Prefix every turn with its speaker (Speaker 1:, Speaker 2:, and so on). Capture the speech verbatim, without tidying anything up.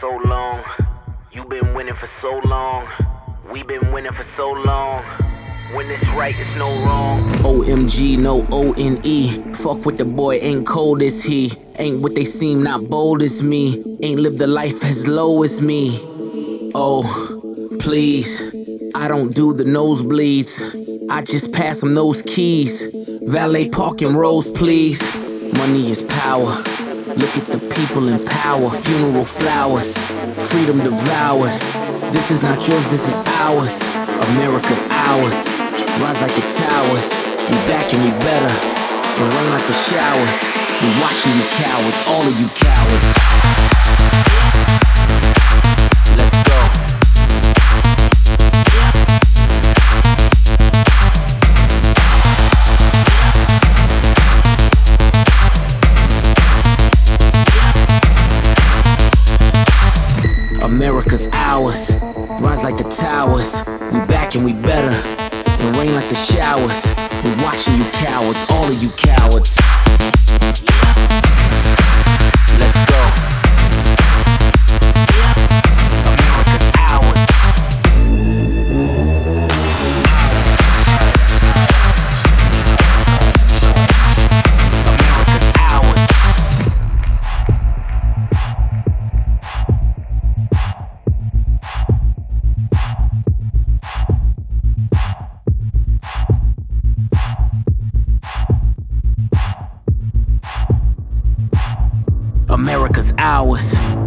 Speaker 1: so long. You been winning for so long. We been winning for so long. When it's right, it's no wrong.
Speaker 2: O M G, no O N E. Fuck with the boy, ain't cold as he. Ain't what they seem, not bold as me. Ain't lived a life as low as me. Oh, please, I don't do the nosebleeds. I just pass them those keys. Valet parking rows, please. Money is power. Look at the people in power. Funeral flowers, freedom devoured. This is not yours, this is ours. America's ours. Rise like the towers. We back and we better. It rain like the showers. We watching you cowards, all of you cowards. Let's go. America's ours. Rise like the towers. We back and we better. It rain like the showers. We watching you cowards, all of you cowards. Let's go. America's ours. America's ours. America's ours.